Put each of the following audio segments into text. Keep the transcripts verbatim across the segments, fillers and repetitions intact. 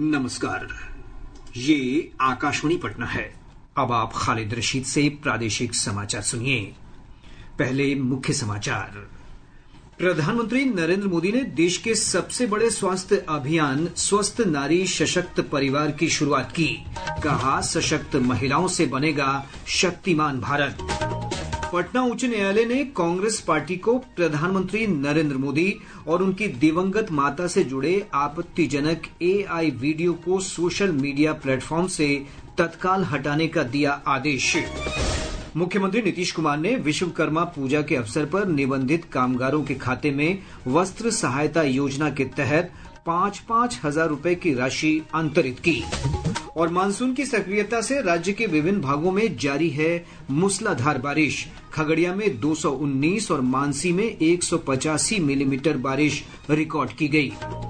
नमस्कार, ये आकाशवाणी पटना है। अब आप खालिद रशीद से प्रादेशिक समाचार सुनिए। पहले मुख्य समाचार। प्रधानमंत्री नरेंद्र मोदी ने देश के सबसे बड़े स्वास्थ्य अभियान स्वस्थ नारी सशक्त परिवार की शुरुआत की। कहा, सशक्त महिलाओं से बनेगा शक्तिमान भारत। पटना उच्च न्यायालय ने कांग्रेस पार्टी को प्रधानमंत्री नरेंद्र मोदी और उनकी दिवंगत माता से जुड़े आपत्तिजनक एआई वीडियो को सोशल मीडिया प्लेटफॉर्म से तत्काल हटाने का दिया आदेश। मुख्यमंत्री नीतीश कुमार ने विश्वकर्मा पूजा के अवसर पर निबंधित कामगारों के खाते में वस्त्र सहायता योजना के तहत पाँच पाँच हजार रूपये की राशि अंतरित की। और मानसून की सक्रियता से राज्य के विभिन्न भागों में जारी है मूसलाधार बारिश। खगड़िया में दो सौ उन्नीस और मानसी में एक सौ पचासी मिलीमीटर बारिश रिकॉर्ड की गई।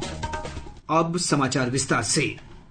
अब समाचार विस्तार से।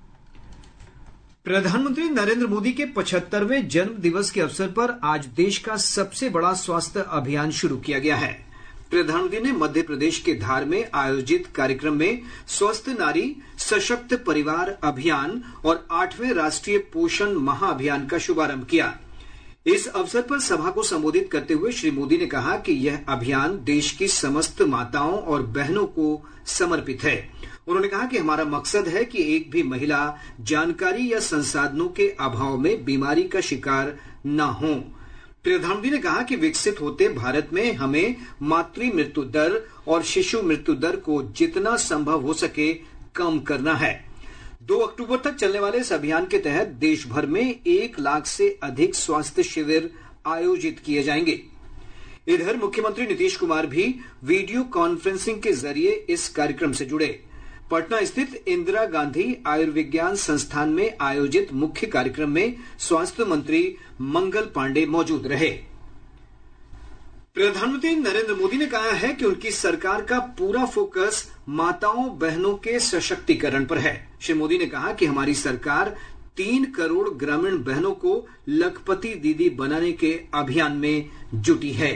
प्रधानमंत्री नरेंद्र मोदी के पचहत्तरवें जन्म दिवस के अवसर पर आज देश का सबसे बड़ा स्वास्थ्य अभियान शुरू किया गया है। प्रधानमंत्री ने मध्य प्रदेश के धार में आयोजित कार्यक्रम में स्वस्थ नारी सशक्त परिवार अभियान और आठवें राष्ट्रीय पोषण महाअभियान का शुभारंभ किया। इस अवसर पर सभा को संबोधित करते हुए श्री मोदी ने कहा कि यह अभियान देश की समस्त माताओं और बहनों को समर्पित है। उन्होंने कहा कि हमारा मकसद है कि एक भी महिला जानकारी या संसाधनों के अभाव में बीमारी का शिकार न हो। प्रधानमंत्री ने कहा कि विकसित होते भारत में हमें मातृ मृत्यु दर और शिशु मृत्यु दर को जितना संभव हो सके कम करना है। दो अक्टूबर तक चलने वाले इस अभियान के तहत देश भर में एक लाख से अधिक स्वास्थ्य शिविर आयोजित किए जाएंगे। इधर मुख्यमंत्री नीतीश कुमार भी वीडियो कॉन्फ्रेंसिंग के जरिए इस कार्यक्रम से जुड़े। पटना स्थित इंदिरा गांधी आयुर्विज्ञान संस्थान में आयोजित मुख्य कार्यक्रम में स्वास्थ्य मंत्री मंगल पांडे मौजूद रहे। प्रधानमंत्री नरेंद्र मोदी ने कहा है कि उनकी सरकार का पूरा फोकस माताओं बहनों के सशक्तिकरण पर है। श्री मोदी ने कहा कि हमारी सरकार तीन करोड़ ग्रामीण बहनों को लखपति दीदी बनाने के अभियान में जुटी है।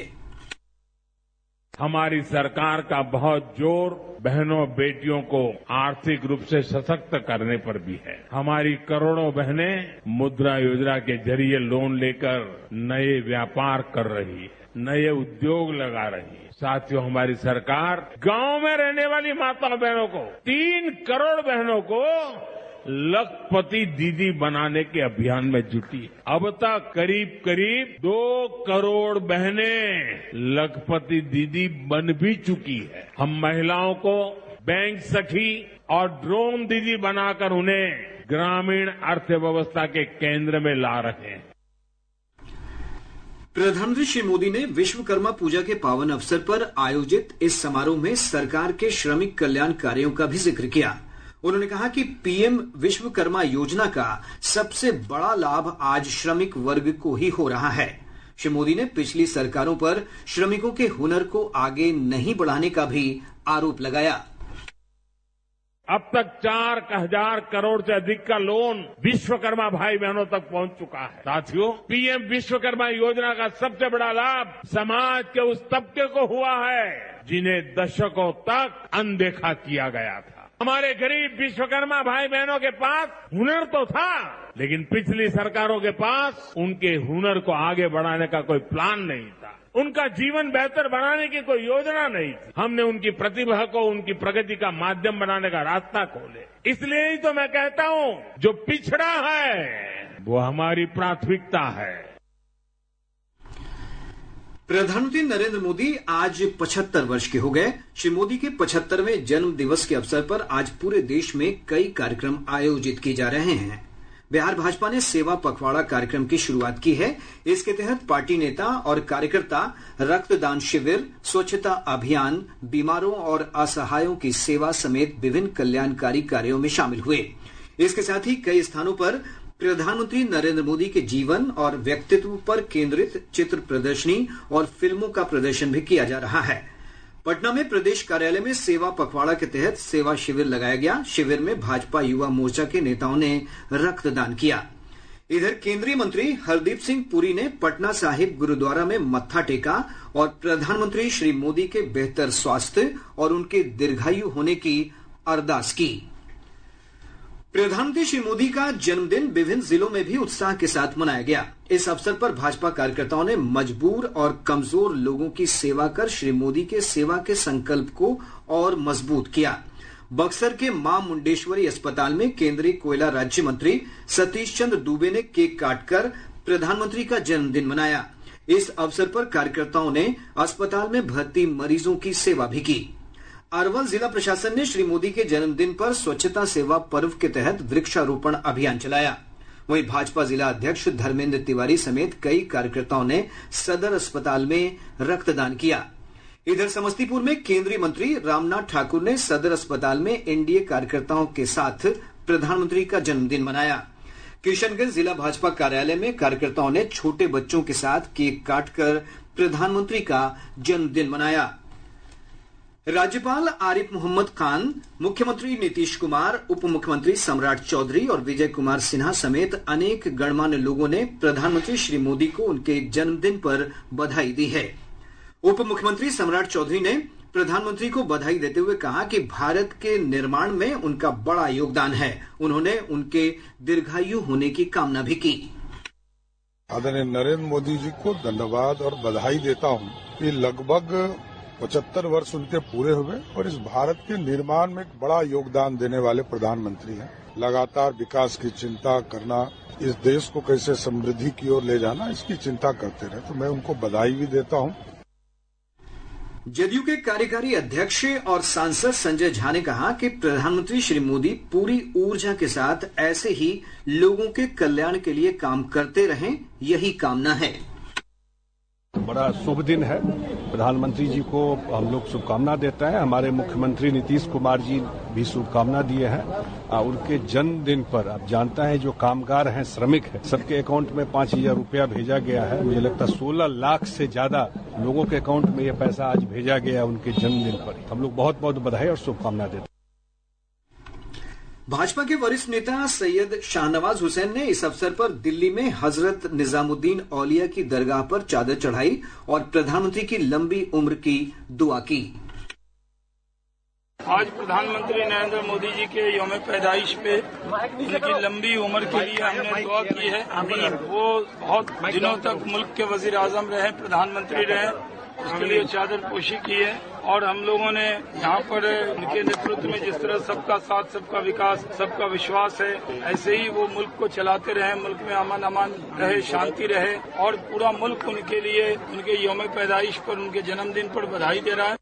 हमारी सरकार का बहुत जोर बहनों बेटियों को आर्थिक रूप से सशक्त करने पर भी है। हमारी करोड़ों बहनें मुद्रा योजना के जरिए लोन लेकर नए व्यापार कर रही है, नए उद्योग लगा रही है। साथियों, हमारी सरकार गांव में रहने वाली माता बहनों को, तीन करोड़ बहनों को लखपति दीदी बनाने के अभियान में जुटी है। अब तक करीब करीब दो करोड़ बहनें लखपति दीदी बन भी चुकी है। हम महिलाओं को बैंक सखी और ड्रोन दीदी बनाकर उन्हें ग्रामीण अर्थव्यवस्था के केंद्र में ला रहे हैं। प्रधानमंत्री श्री मोदी ने विश्वकर्मा पूजा के पावन अवसर पर आयोजित इस समारोह में सरकार के श्रमिक कल्याण कार्यों का भी जिक्र किया। उन्होंने कहा कि पीएम विश्वकर्मा योजना का सबसे बड़ा लाभ आज श्रमिक वर्ग को ही हो रहा है। श्री मोदी ने पिछली सरकारों पर श्रमिकों के हुनर को आगे नहीं बढ़ाने का भी आरोप लगाया। अब तक चार हजार करोड़ से अधिक का लोन विश्वकर्मा भाई बहनों तक पहुंच चुका है। साथियों, पीएम विश्वकर्मा योजना का सबसे बड़ा लाभ समाज के उस तबके को हुआ है जिन्हें दशकों तक अनदेखा किया गया था। हमारे गरीब विश्वकर्मा भाई बहनों के पास हुनर तो था, लेकिन पिछली सरकारों के पास उनके हुनर को आगे बढ़ाने का कोई प्लान नहीं था। उनका जीवन बेहतर बनाने की कोई योजना नहीं थी। हमने उनकी प्रतिभा को उनकी प्रगति का माध्यम बनाने का रास्ता खोले। इसलिए ही तो मैं कहता हूं, जो पिछड़ा है वो हमारी प्राथमिकता है। प्रधानमंत्री नरेंद्र मोदी आज पचहत्तर वर्ष के हो गए। श्री मोदी के पचहत्तरवें जन्म दिवस के अवसर पर आज पूरे देश में कई कार्यक्रम आयोजित किए जा रहे हैं। बिहार भाजपा ने सेवा पखवाड़ा कार्यक्रम की शुरुआत की है। इसके तहत पार्टी नेता और कार्यकर्ता रक्तदान शिविर, स्वच्छता अभियान, बीमारों और असहायों की सेवा समेत विभिन्न कल्याणकारी कार्यों में शामिल हुए। इसके साथ ही कई स्थानों पर प्रधानमंत्री नरेंद्र मोदी के जीवन और व्यक्तित्व पर केंद्रित चित्र प्रदर्शनी और फिल्मों का प्रदर्शन भी किया जा रहा है। पटना में प्रदेश कार्यालय में सेवा पखवाड़ा के तहत सेवा शिविर लगाया गया। शिविर में भाजपा युवा मोर्चा के नेताओं ने रक्तदान किया। इधर केंद्रीय मंत्री हरदीप सिंह पुरी ने पटना साहिब गुरुद्वारा में मत्था टेका और प्रधानमंत्री श्री मोदी के बेहतर स्वास्थ्य और उनके दीर्घायु होने की अरदास की। प्रधानमंत्री श्री मोदी का जन्मदिन विभिन्न जिलों में भी उत्साह के साथ मनाया गया। इस अवसर पर भाजपा कार्यकर्ताओं ने मजबूर और कमजोर लोगों की सेवा कर श्री मोदी के सेवा के संकल्प को और मजबूत किया। बक्सर के मां मुंडेश्वरी अस्पताल में केंद्रीय कोयला राज्य मंत्री सतीश चंद्र दूबे ने केक काटकर प्रधानमंत्री का जन्मदिन मनाया। इस अवसर पर कार्यकर्ताओं ने अस्पताल में भर्ती मरीजों की सेवा भी की। अरवल जिला प्रशासन ने श्री मोदी के जन्मदिन पर स्वच्छता सेवा पर्व के तहत वृक्षारोपण अभियान चलाया। वहीं भाजपा जिला अध्यक्ष धर्मेंद्र तिवारी समेत कई कार्यकर्ताओं ने सदर अस्पताल में रक्तदान किया। इधर समस्तीपुर में केंद्रीय मंत्री रामनाथ ठाकुर ने सदर अस्पताल में एनडीए कार्यकर्ताओं के साथ प्रधानमंत्री का जन्मदिन मनाया। किशनगंज जिला भाजपा कार्यालय में कार्यकर्ताओं ने छोटे बच्चों के साथ केक काटकर प्रधानमंत्री का जन्मदिन मनाया। राज्यपाल आरिफ मोहम्मद खान, मुख्यमंत्री नीतीश कुमार, उप मुख्यमंत्री सम्राट चौधरी और विजय कुमार सिन्हा समेत अनेक गणमान्य लोगों ने प्रधानमंत्री श्री मोदी को उनके जन्मदिन पर बधाई दी है। उप मुख्यमंत्री सम्राट चौधरी ने प्रधानमंत्री को बधाई देते हुए कहा कि भारत के निर्माण में उनका बड़ा योगदान है। उन्होंने उनके दीर्घायु होने की कामना भी की। आदरणीय नरेंद्र मोदी जी को धन्यवाद और बधाई देता हूं कि लगभग पचहत्तर वर्ष उनके पूरे हुए और इस भारत के निर्माण में एक बड़ा योगदान देने वाले प्रधानमंत्री हैं। लगातार विकास की चिंता करना, इस देश को कैसे समृद्धि की ओर ले जाना, इसकी चिंता करते रहे, तो मैं उनको बधाई भी देता हूं। जदयू के कार्यकारी अध्यक्ष और सांसद संजय झा ने कहा कि प्रधानमंत्री श्री मोदी पूरी ऊर्जा के साथ ऐसे ही लोगों के कल्याण के लिए काम करते रहें, यही कामना है। बड़ा शुभ दिन है। प्रधानमंत्री जी को हम लोग शुभकामना देते हैं। हमारे मुख्यमंत्री नीतीश कुमार जी भी शुभकामना दिए हैं। उनके जन्मदिन पर आप जानते हैं जो कामगार हैं, श्रमिक हैं, सबके अकाउंट में पांच हजार रुपया भेजा गया है। मुझे लगता है सोलह लाख से ज्यादा लोगों के अकाउंट में ये पैसा आज भेजा गया है उनके जन्मदिन पर। हम लोग बहुत बहुत बधाई और शुभकामना देते हैं। भाजपा के वरिष्ठ नेता सैयद शाहनवाज हुसैन ने इस अवसर पर दिल्ली में हजरत निजामुद्दीन औलिया की दरगाह पर चादर चढ़ाई और प्रधानमंत्री की लंबी उम्र की दुआ की। आज प्रधानमंत्री नरेंद्र मोदी जी के यौम पैदाइश पे उनकी लंबी उम्र के लिए हमने दुआ की है। अभी वो बहुत दिनों तक मुल्क के वजीर आजम रहे, प्रधानमंत्री रहे, उसके लिए चादर पोशी की है। और हम लोगों ने यहाँ पर उनके नेतृत्व में जिस तरह सबका साथ, सबका विकास, सबका विश्वास है, ऐसे ही वो मुल्क को चलाते रहे, मुल्क में अमन अमान रहे, शांति रहे। और पूरा मुल्क उनके लिए उनके यौम पैदाइश पर, उनके जन्मदिन पर बधाई दे रहा है।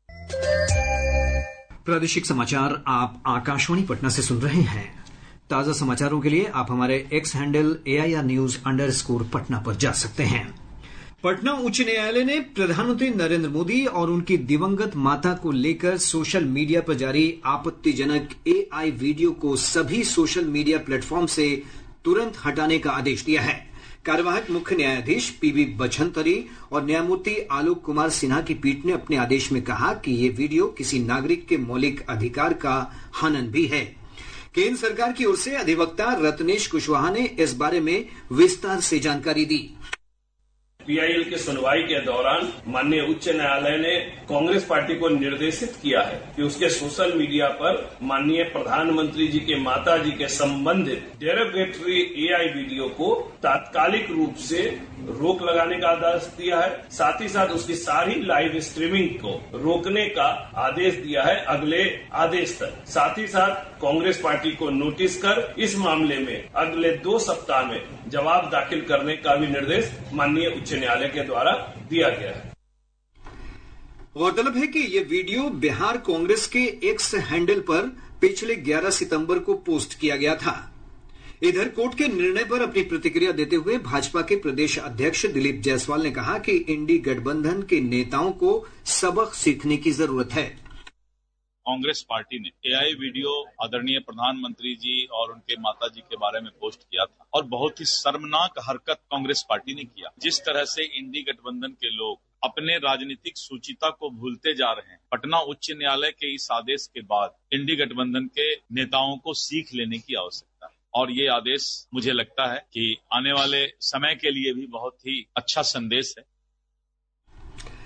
प्रादेशिक समाचार आप आकाशवाणी पटना से सुन रहे हैं। ताजा समाचारों के लिए आप हमारे X handle AIR news under score Patna पर जा सकते हैं। पटना उच्च न्यायालय ने प्रधानमंत्री नरेंद्र मोदी और उनकी दिवंगत माता को लेकर सोशल मीडिया पर जारी आपत्तिजनक एआई वीडियो को सभी सोशल मीडिया प्लेटफॉर्म से तुरंत हटाने का आदेश दिया है। कार्यवाहक मुख्य न्यायाधीश पीबी बछंतरी और न्यायमूर्ति आलोक कुमार सिन्हा की पीठ ने अपने आदेश में कहा कि ये वीडियो किसी नागरिक के मौलिक अधिकार का हनन भी है। केंद्र सरकार की ओर से अधिवक्ता रत्नेश कुशवाहा ने इस बारे में विस्तार से जानकारी दी। पीआईएल की सुनवाई के दौरान माननीय उच्च न्यायालय ने कांग्रेस पार्टी को निर्देशित किया है कि उसके सोशल मीडिया पर माननीय प्रधानमंत्री जी के माता जी के संबंधित डेरोगेटरी एआई वीडियो को तात्कालिक रूप से रोक लगाने का आदेश दिया है। साथ ही साथ उसकी सारी लाइव स्ट्रीमिंग को रोकने का आदेश दिया है अगले आदेश तक। साथ ही साथ कांग्रेस पार्टी को नोटिस कर इस मामले में अगले दो सप्ताह में जवाब दाखिल करने का भी निर्देश माननीय उच्च न्यायालय के द्वारा दिया गया है। गौरतलब है कि ये वीडियो बिहार कांग्रेस के एक्स हैंडल पर पिछले ग्यारह सितंबर को पोस्ट किया गया था। इधर कोर्ट के निर्णय पर अपनी प्रतिक्रिया देते हुए भाजपा के प्रदेश अध्यक्ष दिलीप जायसवाल ने कहा कि इंडी गठबंधन के नेताओं को सबक सीखने की जरूरत है। कांग्रेस पार्टी ने एआई वीडियो आदरणीय प्रधानमंत्री जी और उनके माता जी के बारे में पोस्ट किया था और बहुत ही शर्मनाक हरकत कांग्रेस पार्टी ने किया। जिस तरह से इंडी गठबंधन के लोग अपने राजनीतिक सूचिता को भूलते जा रहे हैं, पटना उच्च न्यायालय के इस आदेश के बाद इंडी गठबंधन के नेताओं को सीख लेने की आवश्यकता है। और ये आदेश मुझे लगता है कि आने वाले समय के लिए भी बहुत ही अच्छा संदेश है।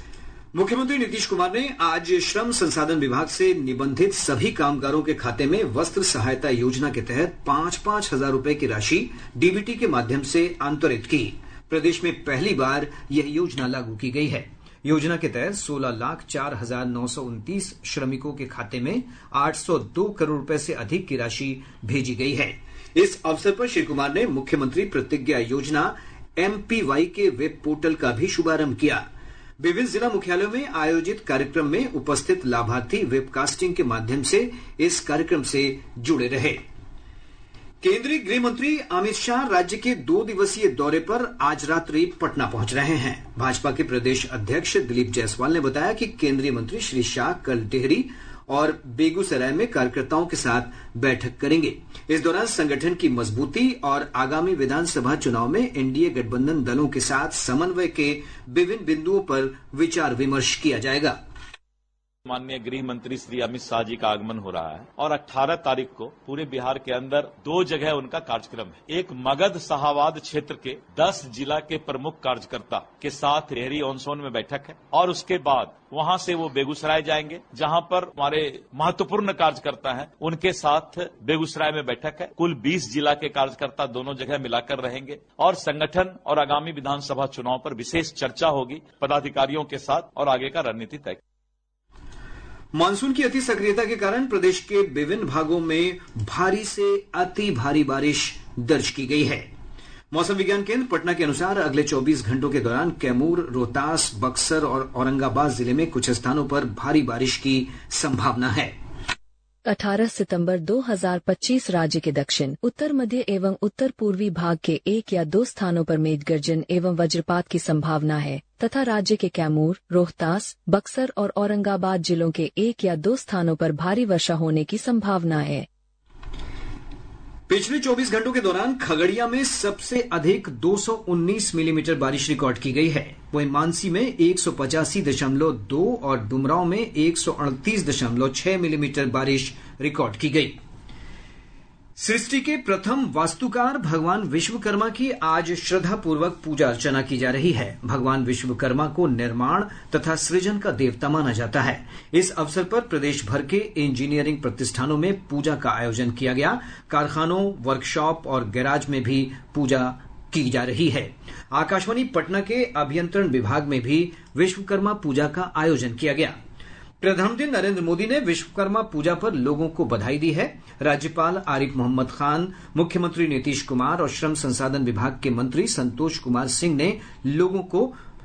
मुख्यमंत्री नीतीश कुमार ने आज श्रम संसाधन विभाग से निबंधित सभी कामगारों के खाते में वस्त्र सहायता योजना के तहत पांच पांच हजार रूपये की राशि डीबीटी के माध्यम से अंतरित की। प्रदेश में पहली बार यह योजना लागू की गई है। योजना के तहत सोलह लाख चार हजार नौ सौ उनतीस श्रमिकों के खाते में आठ सौ दो करोड़ रूपये से अधिक की राशि भेजी गई है। इस अवसर पर श्री कुमार ने मुख्यमंत्री प्रतिज्ञा योजना एमपीवाई के वेब पोर्टल का भी शुभारंभ किया। विभिन्न जिला मुख्यालयों में आयोजित कार्यक्रम में उपस्थित लाभार्थी वेबकास्टिंग के माध्यम से इस कार्यक्रम से जुड़े रहे। केंद्रीय गृह मंत्री अमित शाह राज्य के दो दिवसीय दौरे पर आज रात्रि पटना पहुंच रहे हैं। भाजपा के प्रदेश अध्यक्ष दिलीप जायसवाल ने बताया कि केंद्रीय मंत्री श्री शाह कल टिहरी और बेगूसराय में कार्यकर्ताओं के साथ बैठक करेंगे। इस दौरान संगठन की मजबूती और आगामी विधानसभा चुनाव में एनडीए गठबंधन दलों के साथ समन्वय के विभिन्न बिंदुओं पर विचार विमर्श किया जाएगा। माननीय गृह मंत्री श्री अमित शाह जी का आगमन हो रहा है और अठारह तारीख को पूरे बिहार के अंदर दो जगह उनका कार्यक्रम है। एक मगध शाहाबाद क्षेत्र के दस जिला के प्रमुख कार्यकर्ता के साथ टिहरी ऑन सोन में बैठक है और उसके बाद वहां से वो बेगूसराय जाएंगे, जहां पर हमारे महत्वपूर्ण कार्यकर्ता हैं, उनके साथ बेगूसराय में बैठक है। कुल बीस जिला के कार्यकर्ता दोनों जगह मिलाकर रहेंगे और संगठन और आगामी विधानसभा चुनाव पर विशेष चर्चा होगी पदाधिकारियों के साथ और आगे का रणनीति तय। मानसून की अति सक्रियता के कारण प्रदेश के विभिन्न भागों में भारी से अति भारी बारिश दर्ज की गई है। मौसम विज्ञान केंद्र पटना के अनुसार अगले चौबीस घंटों के दौरान कैमूर, रोहतास, बक्सर और औरंगाबाद जिले में कुछ स्थानों पर भारी बारिश की संभावना है। अठारह सितंबर दो हज़ार पच्चीस राज्य के दक्षिण, उत्तर मध्य एवं उत्तर पूर्वी भाग के एक या दो स्थानों पर मेघ गर्जन एवं वज्रपात की संभावना है तथा राज्य के कैमूर, रोहतास, बक्सर और औरंगाबाद जिलों के एक या दो स्थानों पर भारी वर्षा होने की संभावना है। पिछले चौबीस घंटों के दौरान खगड़िया में सबसे अधिक दो सौ उन्नीस मिलीमीटर बारिश रिकॉर्ड की गई है। वहीं मानसी में एक सौ पचासी दशमलव दो और डुमरांव में एक सौ अड़तीस दशमलव छह मिलीमीटर बारिश रिकॉर्ड की गई। सृष्टि के प्रथम वास्तुकार भगवान विश्वकर्मा की आज श्रद्धापूर्वक पूजा अर्चना की जा रही है। भगवान विश्वकर्मा को निर्माण तथा सृजन का देवता माना जाता है। इस अवसर पर प्रदेश भर के इंजीनियरिंग प्रतिष्ठानों में पूजा का आयोजन किया गया। कारखानों, वर्कशॉप और गैराज में भी पूजा की जा रही है। आकाशवाणी पटना के अभियंत्रण विभाग में भी विश्वकर्मा पूजा का आयोजन किया गया। प्रधानमंत्री नरेंद्र मोदी ने विश्वकर्मा पूजा पर लोगों को बधाई दी है। राज्यपाल आरिफ मोहम्मद खान, मुख्यमंत्री नीतीश कुमार और श्रम संसाधन विभाग के मंत्री संतोष कुमार सिंह ने लोगों को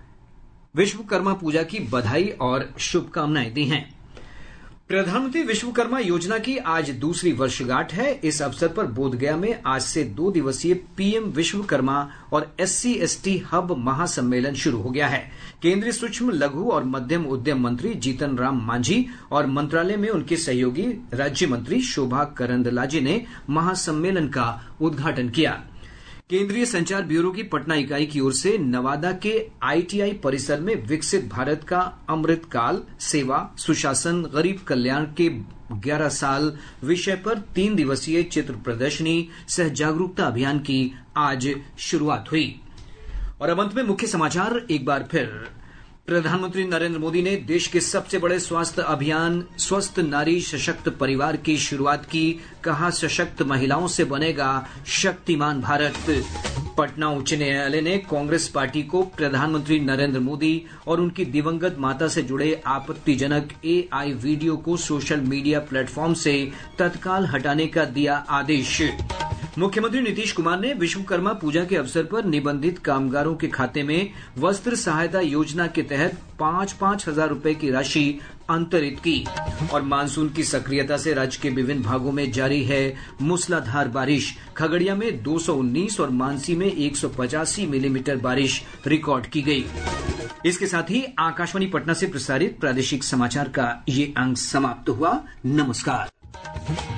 विश्वकर्मा पूजा की बधाई और शुभकामनाएं दी हैं। प्रधानमंत्री विश्वकर्मा योजना की आज दूसरी वर्षगांठ है। इस अवसर पर बोधगया में आज से दो दिवसीय पीएम विश्वकर्मा और एससी एसटी हब महासम्मेलन शुरू हो गया है। केंद्रीय सूक्ष्म, लघु और मध्यम उद्यम मंत्री जीतन राम मांझी और मंत्रालय में उनके सहयोगी राज्य मंत्री शोभा करंदलाजे ने महासम्मेलन का उद्घाटन किया। केंद्रीय संचार ब्यूरो की पटना इकाई की ओर से नवादा के आईटीआई परिसर में विकसित भारत का अमृतकाल, सेवा, सुशासन, गरीब कल्याण के ग्यारह साल विषय पर तीन दिवसीय चित्र प्रदर्शनी सह जागरूकता अभियान की आज शुरुआत हुई। और अब अंत में मुख्य समाचार एक बार फिर। प्रधानमंत्री नरेंद्र मोदी ने देश के सबसे बड़े स्वास्थ्य अभियान स्वस्थ नारी सशक्त परिवार की शुरुआत की। कहा, सशक्त महिलाओं से बनेगा शक्तिमान भारत। पटना उच्च न्यायालय ने कांग्रेस पार्टी को प्रधानमंत्री नरेंद्र मोदी और उनकी दिवंगत माता से जुड़े आपत्तिजनक एआई वीडियो को सोशल मीडिया प्लेटफॉर्म से तत्काल हटाने का दिया आदेश। मुख्यमंत्री नीतीश कुमार ने विश्वकर्मा पूजा के अवसर पर निबंधित कामगारों के खाते में वस्त्र सहायता योजना के तहत पांच पांच हजार रूपये की राशि अंतरित की। और मानसून की सक्रियता से राज्य के विभिन्न भागों में जारी है मूसलाधार बारिश। खगड़िया में दो सौ उन्नीस और मानसी में एक सौ पचासी मिलीमीटर बारिश रिकॉर्ड की गई। इसके साथ ही आकाशवाणी पटना से प्रसारित प्रादेशिक समाचार का ये अंक समाप्त हुआ। नमस्कार।